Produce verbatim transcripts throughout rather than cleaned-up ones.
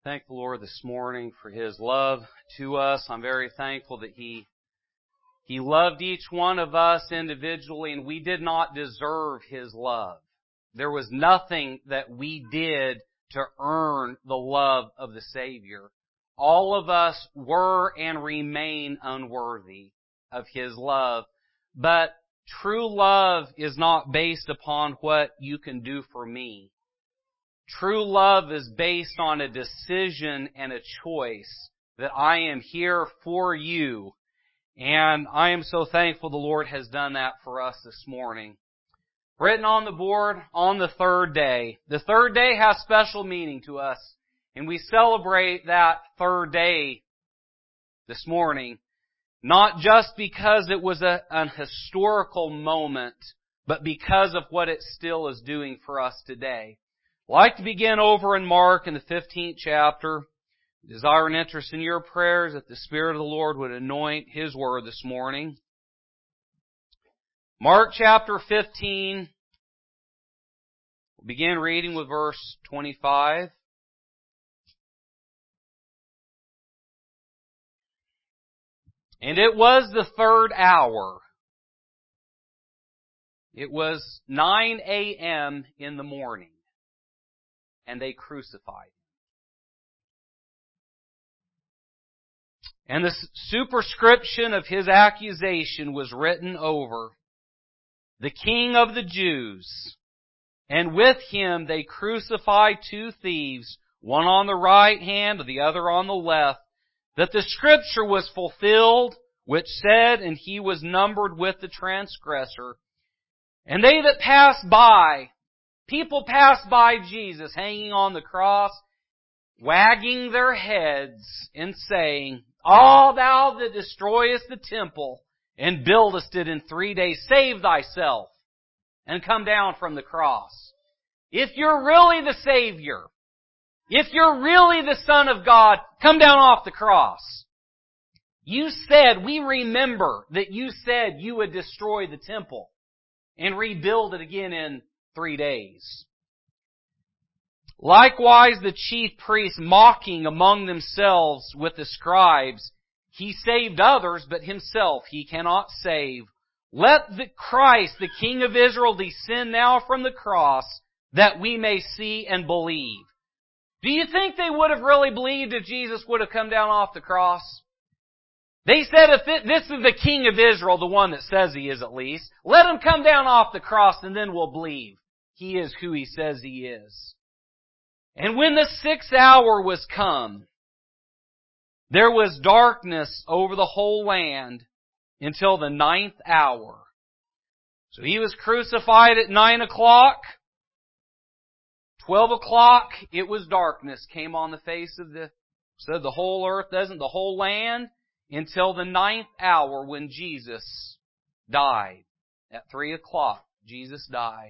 Thank the Lord this morning for His love to us. I'm very thankful that He He loved each one of us individually, and we did not deserve His love. There was nothing that we did to earn the love of the Savior. All of us were and remain unworthy of His love. But true love is not based upon what you can do for me. True love is based on a decision and a choice that I am here for you. And I am so thankful the Lord has done that for us this morning. Written on the board, on the third day. The third day has special meaning to us. And we celebrate that third day this morning. Not just because it was a, an historical moment, but because of what it still is doing for us today. I'd like to begin over in Mark in the fifteenth chapter. Desire and interest in your prayers that the Spirit of the Lord would anoint His Word this morning. Mark chapter fifteen. We'll begin reading with verse twenty-five. And it was the third hour. It was nine a.m. in the morning. And they crucified Him. And the superscription of His accusation was written over, "The King of the Jews." And with Him they crucified two thieves, one on the right hand and the other on the left, that the scripture was fulfilled, which said, "And He was numbered with the transgressor." And they that passed by, people passed by Jesus hanging on the cross, wagging their heads and saying, "Ah, thou that destroyest the temple and buildest it in three days, save thyself and come down from the cross." If you're really the Savior, if you're really the Son of God, come down off the cross. You said, we remember that you said you would destroy the temple and rebuild it again in three days. Likewise, the chief priests mocking among themselves with the scribes, "He saved others, but Himself He cannot save. Let the Christ, the King of Israel, descend now from the cross, that we may see and believe." Do you think they would have really believed if Jesus would have come down off the cross? They said, if it, this is the King of Israel, the one that says He is at least, let Him come down off the cross and then we'll believe He is who He says He is. And when the sixth hour was come, there was darkness over the whole land until the ninth hour. So He was crucified at nine o'clock. Twelve o'clock, it was darkness, came on the face of the, said the whole earth, doesn't the whole land, until the ninth hour when Jesus died. At three o'clock, Jesus died.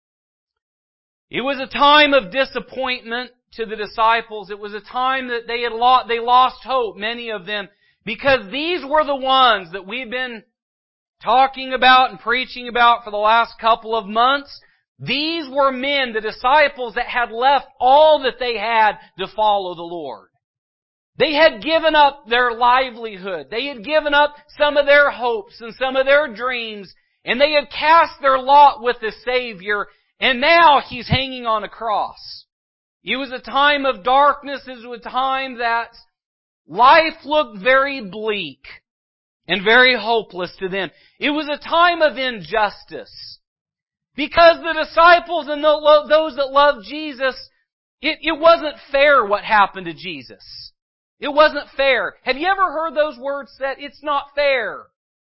It was a time of disappointment to the disciples. It was a time that they had lost, they lost hope, many of them, because these were the ones that we've been talking about and preaching about for the last couple of months. These were men, the disciples, that had left all that they had to follow the Lord. They had given up their livelihood. They had given up some of their hopes and some of their dreams, and they had cast their lot with the Savior, and now He's hanging on a cross. It was a time of darkness. It was a time that life looked very bleak and very hopeless to them. It was a time of injustice. Because the disciples and those that loved Jesus, it, it wasn't fair what happened to Jesus. It wasn't fair. Have you ever heard those words said? It's not fair.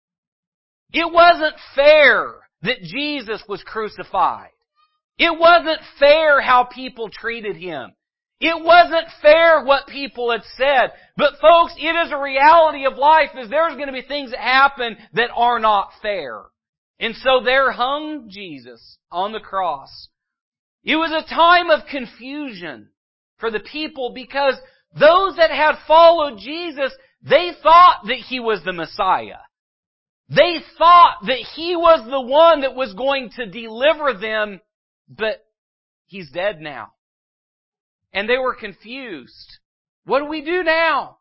It wasn't fair that Jesus was crucified. It wasn't fair how people treated Him. It wasn't fair what people had said. But folks, it is a reality of life, is there's going to be things that happen that are not fair. And so there hung Jesus on the cross. It was a time of confusion for the people because those that had followed Jesus, they thought that He was the Messiah. They thought that He was the one that was going to deliver them, but He's dead now. And they were confused. What do we do now?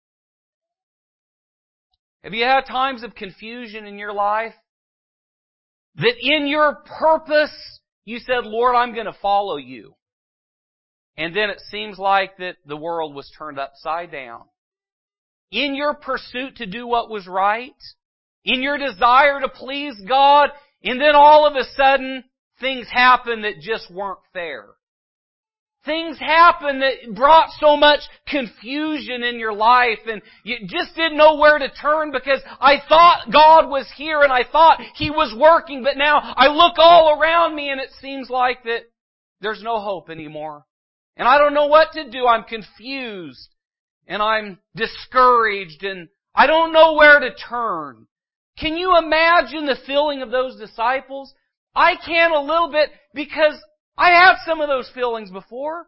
Have you had times of confusion in your life? That in your purpose, you said, Lord, I'm going to follow you. And then it seems like that the world was turned upside down. In your pursuit to do what was right, in your desire to please God, and then all of a sudden, things happen that just weren't fair. Things happened that brought so much confusion in your life, and you just didn't know where to turn because I thought God was here and I thought He was working, but now I look all around me and it seems like that there's no hope anymore. And I don't know what to do. I'm confused and I'm discouraged and I don't know where to turn. Can you imagine the feeling of those disciples? I can a little bit because I had some of those feelings before.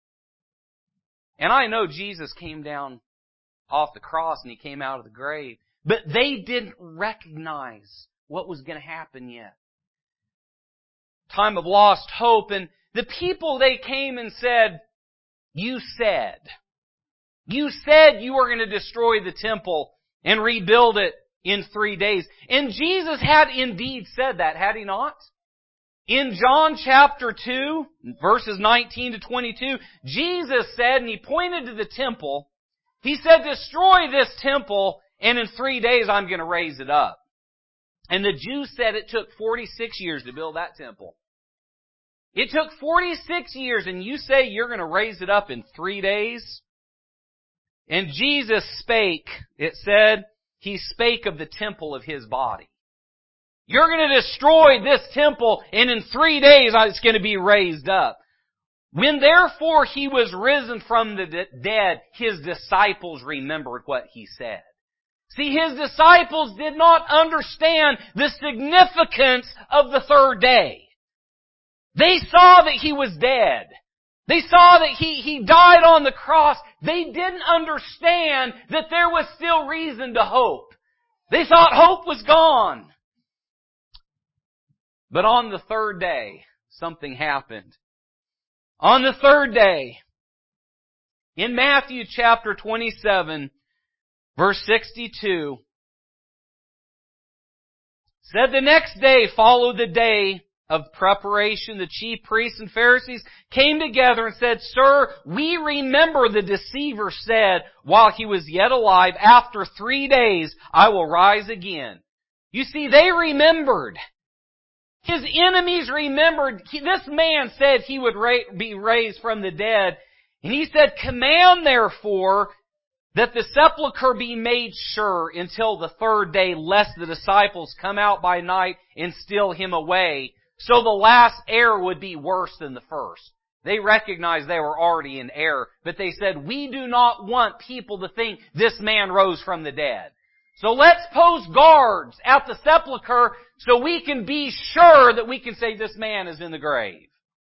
And I know Jesus came down off the cross and He came out of the grave. But they didn't recognize what was going to happen yet. Time of lost hope. And the people, they came and said, you said, you said you were going to destroy the temple and rebuild it in three days. And Jesus had indeed said that, had He not? In John chapter two, verses nineteen to twenty-two, Jesus said, and He pointed to the temple, He said, destroy this temple, and in three days I'm going to raise it up. And the Jews said it took forty-six years to build that temple. It took forty-six years, and you say you're going to raise it up in three days? And Jesus spake, it said, He spake of the temple of His body. You're going to destroy this temple, and in three days it's going to be raised up. When therefore He was risen from the dead, His disciples remembered what He said. See, His disciples did not understand the significance of the third day. They saw that He was dead. They saw that He, He died on the cross. They didn't understand that there was still reason to hope. They thought hope was gone. But on the third day, something happened. On the third day, in Matthew chapter twenty-seven, verse sixty-two, said the next day followed the day of preparation. The chief priests and Pharisees came together and said, Sir, we remember the deceiver said while he was yet alive, after three days I will rise again. You see, they remembered. His enemies remembered. He, this man said he would ra- be raised from the dead. And he said, command therefore that the sepulchre be made sure until the third day, lest the disciples come out by night and steal Him away. So the last error would be worse than the first. They recognized they were already in error, but they said, we do not want people to think this man rose from the dead. So let's post guards at the sepulchre so we can be sure that we can say this man is in the grave.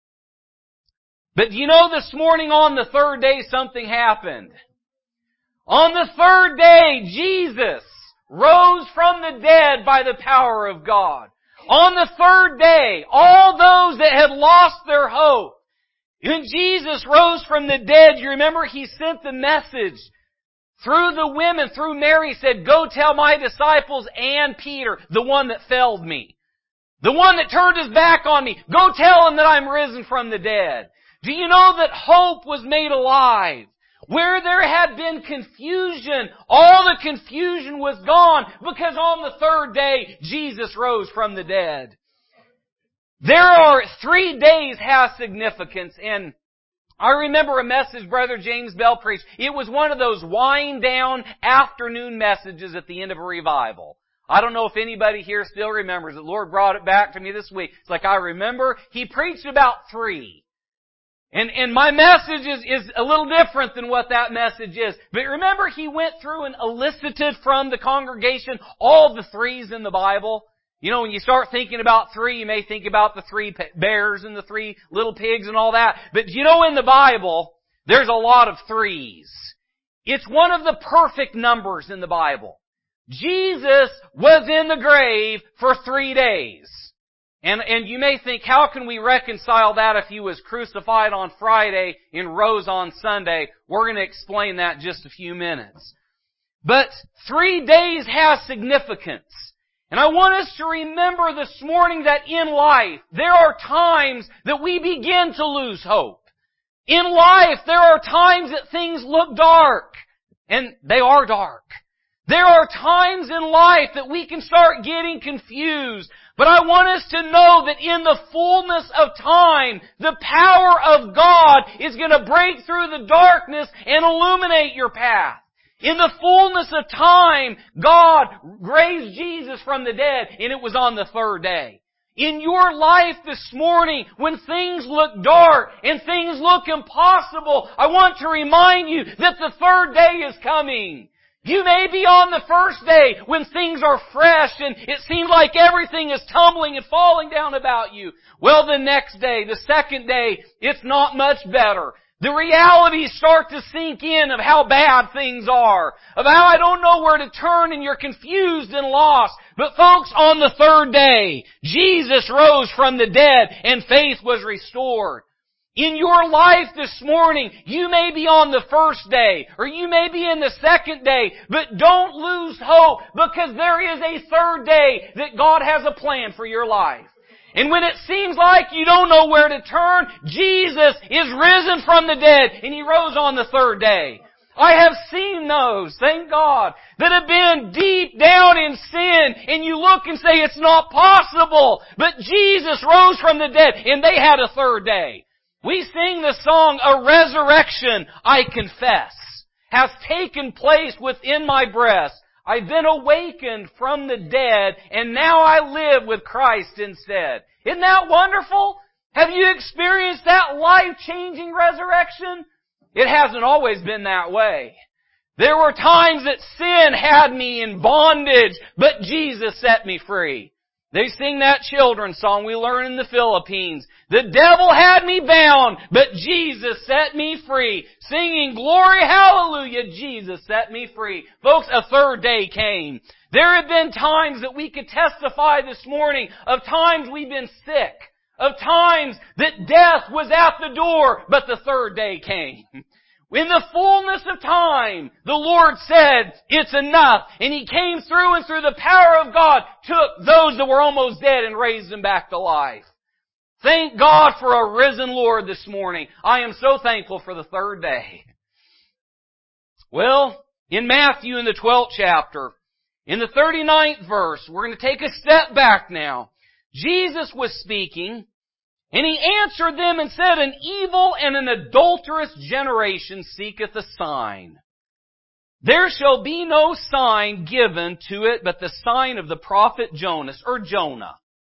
But you know, this morning on the third day something happened. On the third day, Jesus rose from the dead by the power of God. On the third day, all those that had lost their hope, when Jesus rose from the dead, you remember He sent the message through the women, through Mary, said, go tell my disciples and Peter, the one that failed me, the one that turned his back on me, go tell him that I'm risen from the dead. Do you know that hope was made alive? Where there had been confusion, all the confusion was gone because on the third day, Jesus rose from the dead. There are three days have significance, and I remember a message Brother James Bell preached. It was one of those wind down afternoon messages at the end of a revival. I don't know if anybody here still remembers it. The Lord brought it back to me this week. It's like I remember He preached about three. And, and my message is, is a little different than what that message is. But remember, He went through and elicited from the congregation all the threes in the Bible. You know, when you start thinking about three, you may think about the three bears and the three little pigs and all that. But you know, in the Bible, there's a lot of threes. It's one of the perfect numbers in the Bible. Jesus was in the grave for three days. And, and you may think, how can we reconcile that if He was crucified on Friday and rose on Sunday? We're going to explain that in just a few minutes. But three days has significance. And I want us to remember this morning that in life, there are times that we begin to lose hope. In life, there are times that things look dark. And they are dark. There are times in life that we can start getting confused. But I want us to know that in the fullness of time, the power of God is going to break through the darkness and illuminate your path. In the fullness of time, God raised Jesus from the dead, and it was on the third day. In your life this morning, when things look dark and things look impossible, I want to remind you that the third day is coming. You may be on the first day when things are fresh and it seems like everything is tumbling and falling down about you. Well, the next day, the second day, it's not much better. The realities start to sink in of how bad things are, of how I don't know where to turn and you're confused and lost. But folks, on the third day, Jesus rose from the dead and faith was restored. In your life this morning, you may be on the first day, or you may be in the second day, but don't lose hope, because there is a third day that God has a plan for your life. And when it seems like you don't know where to turn, Jesus is risen from the dead, and He rose on the third day. I have seen those, thank God, that have been deep down in sin, and you look and say it's not possible, but Jesus rose from the dead, and they had a third day. We sing the song, "A resurrection, I confess, has taken place within my breast. I've been awakened from the dead, and now I live with Christ instead." Isn't that wonderful? Have you experienced that life-changing resurrection? It hasn't always been that way. There were times that sin had me in bondage, but Jesus set me free. They sing that children's song we learn in the Philippines. The devil had me bound, but Jesus set me free. Singing, "Glory, hallelujah, Jesus set me free." Folks, a third day came. There have been times that we could testify this morning of times we've been sick, of times that death was at the door, but the third day came. In the fullness of time, the Lord said, "It's enough." And He came through, and through the power of God, took those that were almost dead and raised them back to life. Thank God for a risen Lord this morning. I am so thankful for the third day. Well, in Matthew in the twelfth chapter, in the thirty-ninth verse, we're going to take a step back now. Jesus was speaking, and He answered them and said, "An evil and an adulterous generation seeketh a sign. There shall be no sign given to it but the sign of the prophet Jonas," or Jonah.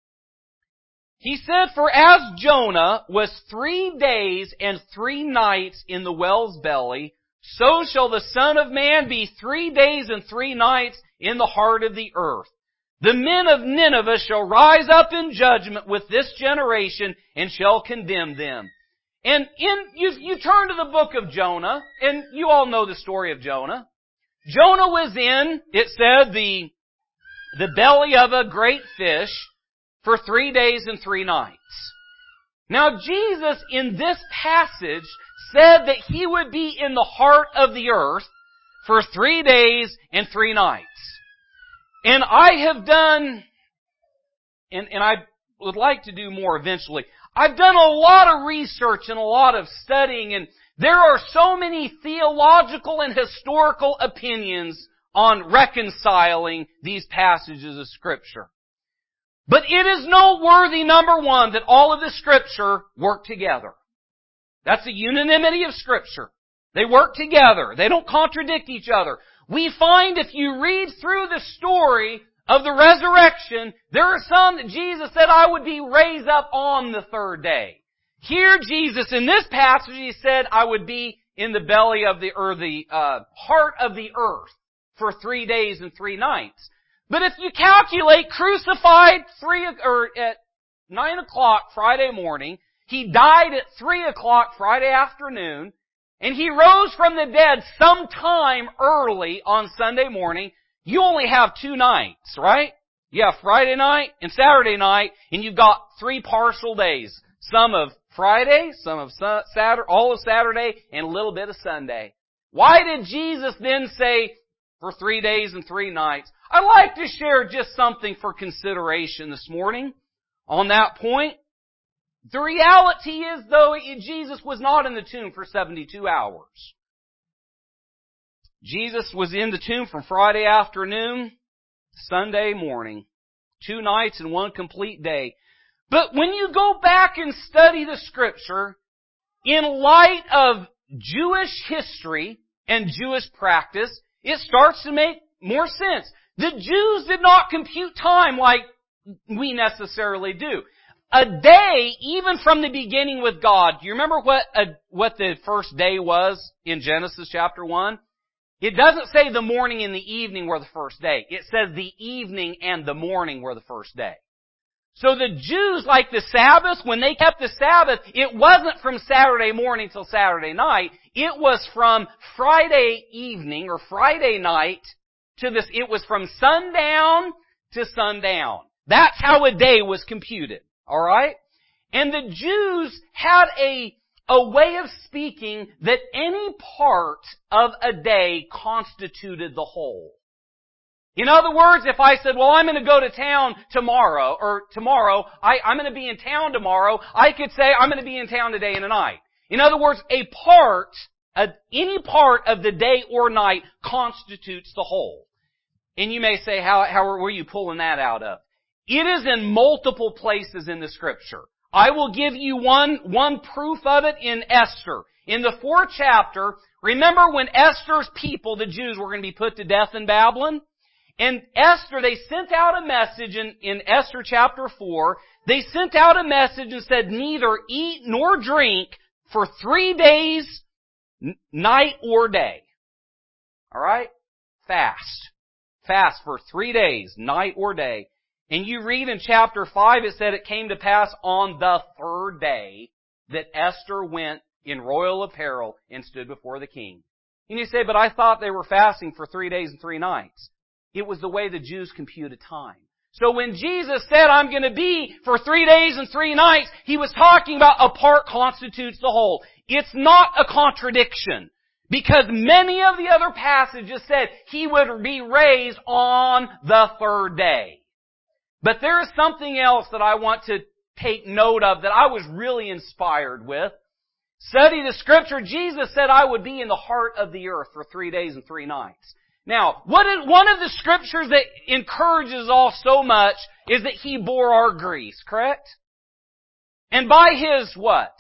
He said, "For as Jonah was three days and three nights in the whale's belly, so shall the Son of Man be three days and three nights in the heart of the earth. The men of Nineveh shall rise up in judgment with this generation and shall condemn them." And in, you, you turn to the book of Jonah, and you all know the story of Jonah. Jonah was in, it said, the, the belly of a great fish for three days and three nights. Now Jesus in this passage said that He would be in the heart of the earth for three days and three nights. And I have done, and, and I would like to do more eventually, I've done a lot of research and a lot of studying, and there are so many theological and historical opinions on reconciling these passages of Scripture. But it is noteworthy, number one, that all of the Scripture work together. That's the unanimity of Scripture. They work together. They don't contradict each other. We find if you read through the story of the resurrection, there are some that Jesus said, "I would be raised up on the third day." Here Jesus, in this passage, He said, "I would be in the belly of the, or the uh, heart of the earth for three days and three nights." But if you calculate, crucified three or at nine o'clock Friday morning, He died at three o'clock Friday afternoon, and He rose from the dead sometime early on Sunday morning. You only have two nights, right? You have Friday night and Saturday night, and you've got three partial days. Some of Friday, some of Saturday, all of Saturday, and a little bit of Sunday. Why did Jesus then say for three days and three nights? I'd like to share just something for consideration this morning on that point. The reality is, though, Jesus was not in the tomb for seventy-two hours. Jesus was in the tomb from Friday afternoon to Sunday morning. Two nights and one complete day. But when you go back and study the Scripture, in light of Jewish history and Jewish practice, it starts to make more sense. The Jews did not compute time like we necessarily do. A day, even from the beginning with God, do you remember what a, what the first day was in Genesis chapter one? It doesn't say the morning and the evening were the first day. It says the evening and the morning were the first day. So the Jews, like the Sabbath, when they kept the Sabbath, it wasn't from Saturday morning till Saturday night. It was from Friday evening or Friday night to this. It was from sundown to sundown. That's how a day was computed. All right? And the Jews had a, a way of speaking that any part of a day constituted the whole. In other words, if I said, well, I'm going to go to town tomorrow, or tomorrow, I, I'm going to be in town tomorrow, I could say I'm going to be in town today and tonight. In other words, a part, a, any part of the day or night constitutes the whole. And you may say, how, how were you pulling that out of? It is in multiple places in the Scripture. I will give you one, one proof of it in Esther. In the fourth chapter, remember when Esther's people, the Jews, were going to be put to death in Babylon? And Esther, they sent out a message in, in Esther chapter four. They sent out a message and said, neither eat nor drink for three days, n- night or day. Alright? Fast. Fast for three days, night or day. And you read in chapter five, it said it came to pass on the third day that Esther went in royal apparel and stood before the king. And you say, but I thought they were fasting for three days and three nights. It was the way the Jews computed time. So when Jesus said, I'm going to be for three days and three nights, He was talking about a part constitutes the whole. It's not a contradiction. Because many of the other passages said He would be raised on the third day. But there is something else that I want to take note of that I was really inspired with. Study the Scripture. Jesus said I would be in the heart of the earth for three days and three nights. Now, what is, one of the Scriptures that encourages all so much is that He bore our griefs, correct? And by His what?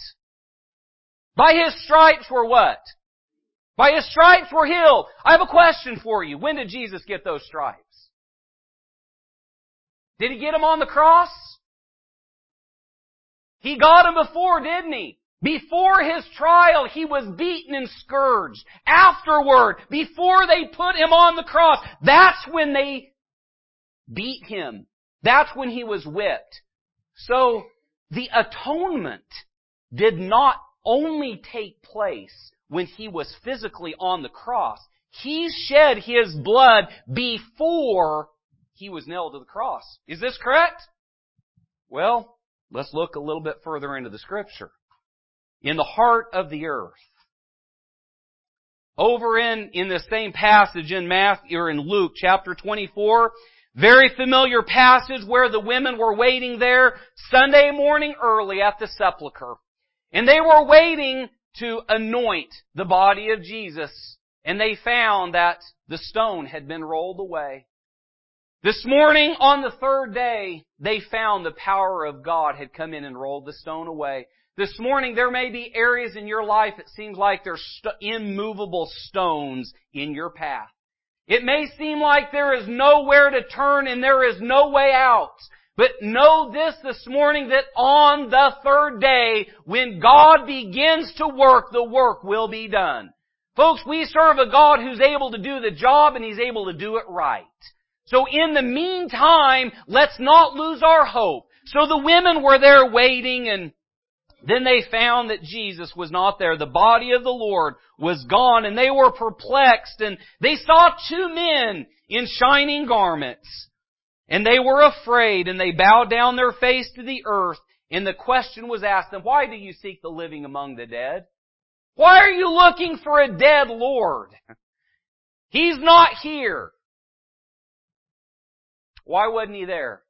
By His stripes were what? By His stripes were healed. I have a question for you. When did Jesus get those stripes? Did He get them on the cross? He got them before, didn't He? Before His trial, He was beaten and scourged. Afterward, before they put Him on the cross, that's when they beat Him. That's when He was whipped. So, the atonement did not only take place when He was physically on the cross. He shed His blood before He was nailed to the cross. Is this correct? Well, let's look a little bit further into the Scripture. In the heart of the earth. Over in, in the same passage in Matthew, or in Luke chapter twenty-four, very familiar passage where the women were waiting there Sunday morning early at the sepulchre. And they were waiting to anoint the body of Jesus. And they found that the stone had been rolled away. This morning, on the third day, they found the power of God had come in and rolled the stone away. This morning, there may be areas in your life it seems like there's st- immovable stones in your path. It may seem like there is nowhere to turn and there is no way out. But know this this morning, that on the third day, when God begins to work, the work will be done. Folks, we serve a God who's able to do the job and He's able to do it right. So in the meantime, let's not lose our hope. So the women were there waiting, and then they found that Jesus was not there. The body of the Lord was gone, and they were perplexed, and they saw two men in shining garments. And they were afraid, and they bowed down their face to the earth. And the question was asked them, why do you seek the living among the dead? Why are you looking for a dead Lord? He's not here. Why wasn't He there?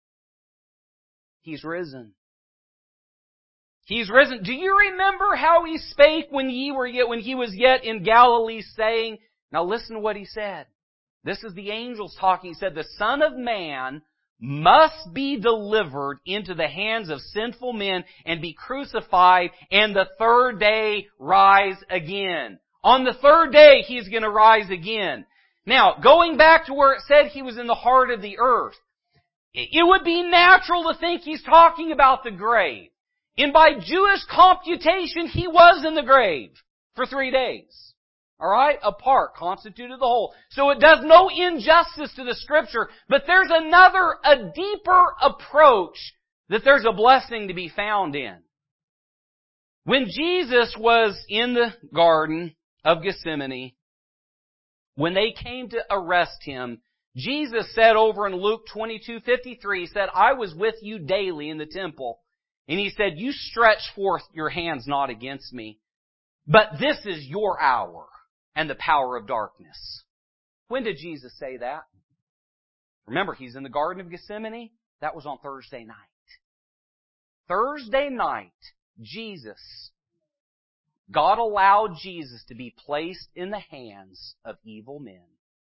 He's risen. He's risen. Do you remember how He spake when ye were yet, when He was yet in Galilee, saying, now listen to what He said. This is the angels talking. He said, the Son of Man must be delivered into the hands of sinful men and be crucified, and the third day rise again. On the third day, He's going to rise again. Now, going back to where it said He was in the heart of the earth, it would be natural to think He's talking about the grave. And by Jewish computation, He was in the grave for three days. Alright? A part constituted the whole. So it does no injustice to the Scripture, but there's another, a deeper approach that there's a blessing to be found in. When Jesus was in the Garden of Gethsemane, when they came to arrest Him, Jesus said over in Luke twenty-two fifty-three, He said, I was with you daily in the temple. And He said, you stretch forth your hands not against me, but this is your hour and the power of darkness. When did Jesus say that? Remember, He's in the Garden of Gethsemane. That was on Thursday night. Thursday night, Jesus, God allowed Jesus to be placed in the hands of evil men.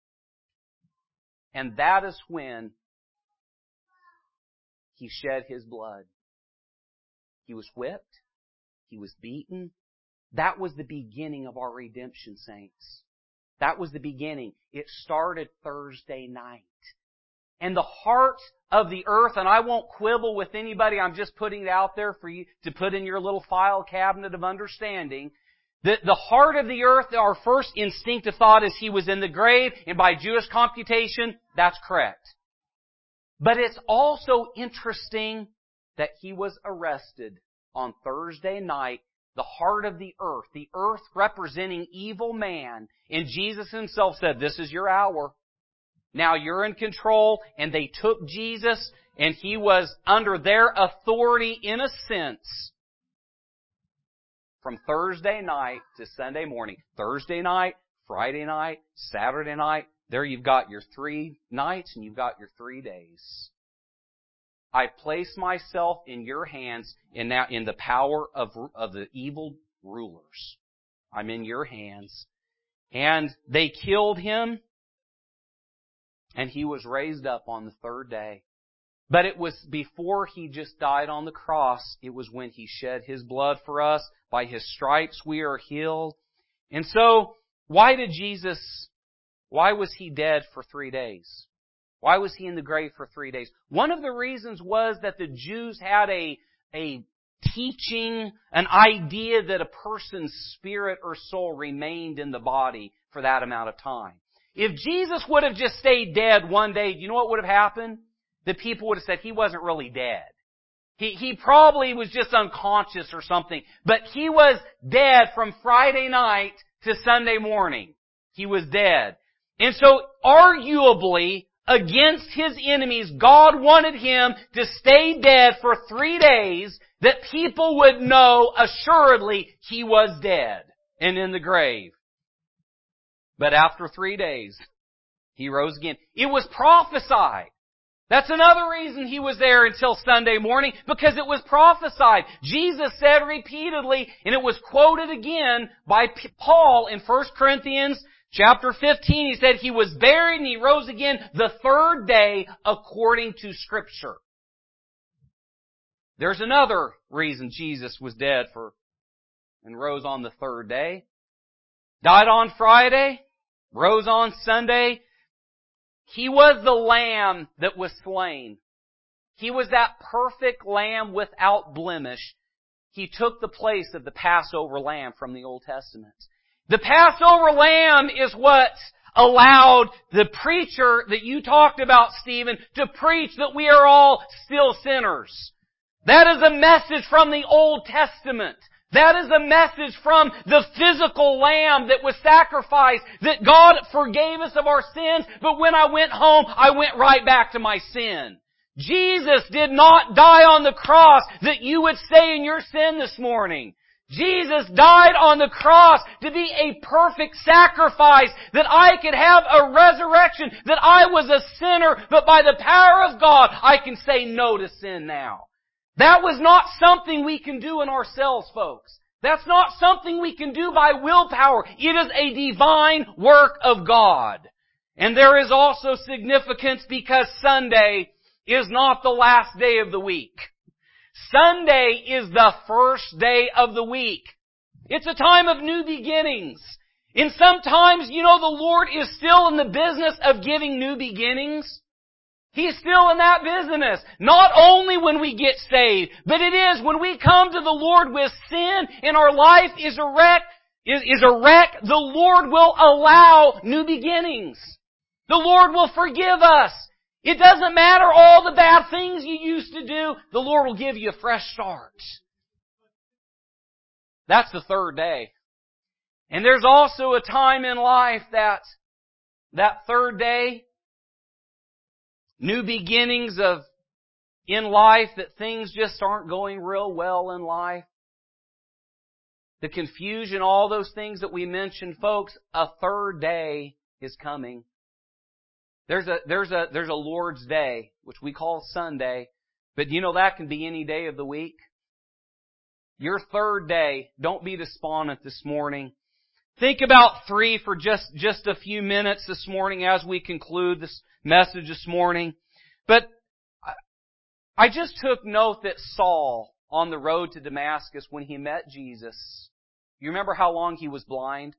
And that is when He shed His blood. He was whipped. He was beaten. That was the beginning of our redemption, saints. That was the beginning. It started Thursday night. And the heart of the earth, and I won't quibble with anybody, I'm just putting it out there for you to put in your little file cabinet of understanding. The, the heart of the earth, our first instinctive thought is He was in the grave, and by Jewish computation, that's correct. But it's also interesting that He was arrested on Thursday night, the heart of the earth, the earth representing evil man, and Jesus Himself said, this is your hour. Now you're in control, and they took Jesus, and He was under their authority in a sense from Thursday night to Sunday morning. Thursday night, Friday night, Saturday night, there you've got your three nights and you've got your three days. I place myself in your hands in now in the power of, of the evil rulers. I'm in your hands. And they killed Him, and He was raised up on the third day. But it was before He just died on the cross. It was when He shed His blood for us. By His stripes we are healed. And so, why did Jesus, why was He dead for three days? Why was He in the grave for three days? One of the reasons was that the Jews had a, a teaching, an idea that a person's spirit or soul remained in the body for that amount of time. If Jesus would have just stayed dead one day, do you know what would have happened? The people would have said He wasn't really dead. He, he probably was just unconscious or something. But He was dead from Friday night to Sunday morning. He was dead. And so, arguably, against His enemies, God wanted Him to stay dead for three days that people would know assuredly He was dead and in the grave. But after three days, He rose again. It was prophesied. That's another reason He was there until Sunday morning, because it was prophesied. Jesus said repeatedly, and it was quoted again by Paul in First Corinthians chapter fifteen. He said He was buried and He rose again the third day according to Scripture. There's another reason Jesus was dead for and rose on the third day. Died on Friday, rose on Sunday. He was the lamb that was slain. He was that perfect lamb without blemish. He took the place of the Passover lamb from the Old Testament. The Passover lamb is what allowed the preacher that you talked about, Stephen, to preach that we are all still sinners. That is a message from the Old Testament. That is a message from the physical lamb that was sacrificed, that God forgave us of our sins, but when I went home, I went right back to my sin. Jesus did not die on the cross that you would stay in your sin this morning. Jesus died on the cross to be a perfect sacrifice, that I could have a resurrection, that I was a sinner, but by the power of God, I can say no to sin now. That was not something we can do in ourselves, folks. That's not something we can do by willpower. It is a divine work of God. And there is also significance because Sunday is not the last day of the week. Sunday is the first day of the week. It's a time of new beginnings. And sometimes, you know, the Lord is still in the business of giving new beginnings. He's still in that business. Not only when we get saved, but it is when we come to the Lord with sin and our life is a wreck, is, is a wreck, the Lord will allow new beginnings. The Lord will forgive us. It doesn't matter all the bad things you used to do, the Lord will give you a fresh start. That's the third day. And there's also a time in life that, that third day, new beginnings of, in life, that things just aren't going real well in life. The confusion, all those things that we mentioned, folks, a third day is coming. There's a, there's a, there's a Lord's Day, which we call Sunday, but you know that can be any day of the week. Your third day, don't be despondent this morning. Think about three for just, just a few minutes this morning as we conclude this message this morning. But I just took note that Saul, on the road to Damascus, when he met Jesus, you remember how long he was blind?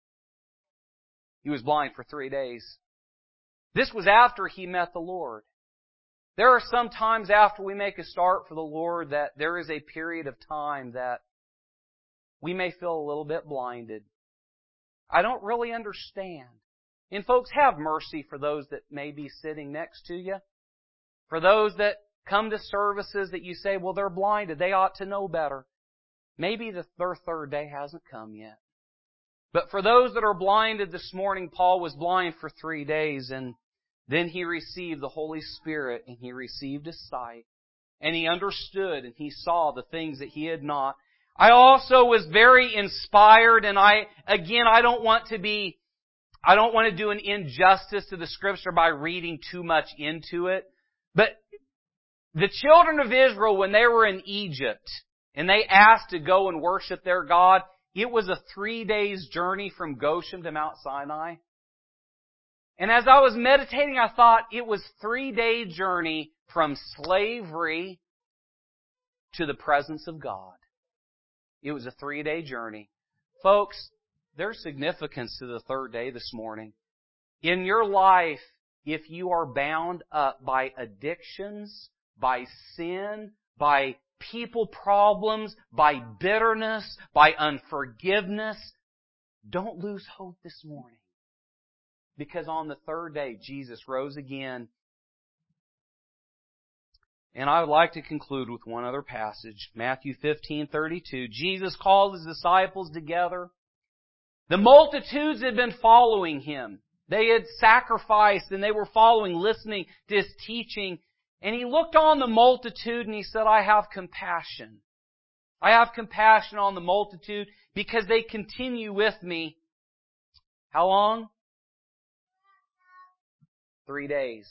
He was blind for three days. This was after he met the Lord. There are some times after we make a start for the Lord that there is a period of time that we may feel a little bit blinded. I don't really understand. And folks, have mercy for those that may be sitting next to you. For those that come to services that you say, well, they're blinded. They ought to know better. Maybe the, their third day hasn't come yet. But for those that are blinded this morning, Paul was blind for three days and then he received the Holy Spirit and he received his sight. And he understood and he saw the things that he had not. I also was very inspired, and I, again, I don't want to be, I don't want to do an injustice to the Scripture by reading too much into it. But the children of Israel, when they were in Egypt, and they asked to go and worship their God, it was a three days journey from Goshen to Mount Sinai. And as I was meditating, I thought it was three day journey from slavery to the presence of God. It was a three-day journey. Folks, there's significance to the third day this morning. In your life, if you are bound up by addictions, by sin, by people problems, by bitterness, by unforgiveness, don't lose hope this morning. Because on the third day, Jesus rose again. And I would like to conclude with one other passage, Matthew fifteen thirty-two. Jesus called His disciples together. The multitudes had been following Him. They had sacrificed and they were following, listening to His teaching. And He looked on the multitude and He said, I have compassion. I have compassion on the multitude because they continue with Me. How long? Three days.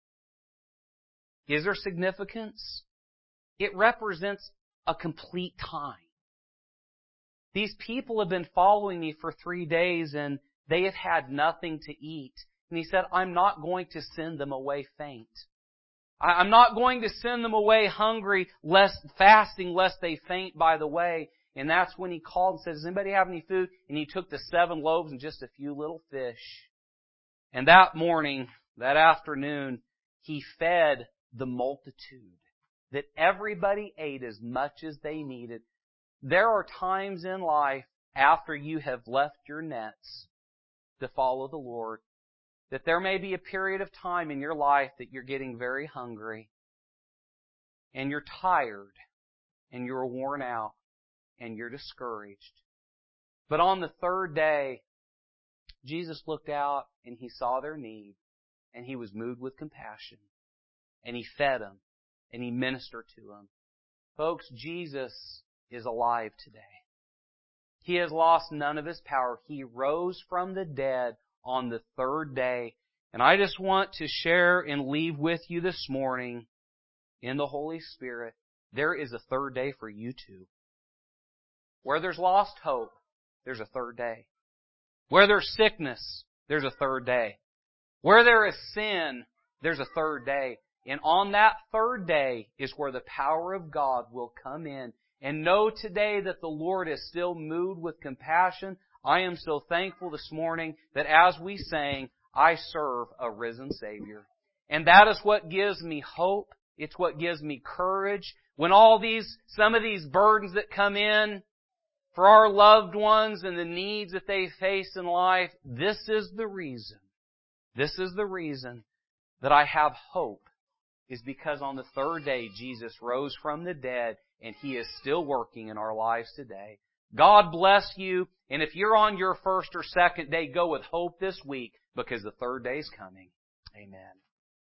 Is there significance? It represents a complete time. These people have been following Me for three days and they have had nothing to eat. And He said, I'm not going to send them away faint. I'm not going to send them away hungry, lest fasting, lest they faint by the way. And that's when He called and said, does anybody have any food? And He took the seven loaves and just a few little fish. And that morning, that afternoon, He fed the multitude, that everybody ate as much as they needed. There are times in life after you have left your nets to follow the Lord, that there may be a period of time in your life that you're getting very hungry and you're tired and you're worn out. and you're discouraged. But on the third day, Jesus looked out and He saw their need, and He was moved with compassion, and He fed them, and He ministered to them. Folks, Jesus is alive today. He has lost none of His power. He rose from the dead on the third day. And I just want to share and leave with you this morning, in the Holy Spirit, there is a third day for you too. Where there's lost hope, there's a third day. Where there's sickness, there's a third day. Where there is sin, there's a third day. And on that third day is where the power of God will come in. And know today that the Lord is still moved with compassion. I am so thankful this morning that as we sang, I serve a risen Savior. And that is what gives me hope. It's what gives me courage. When all these, some of these burdens that come in for our loved ones and the needs that they face in life, this is the reason. This is the reason that I have hope, is because on the third day Jesus rose from the dead and He is still working in our lives today. God bless you. And if you're on your first or second day, go with hope this week because the third day is coming. Amen.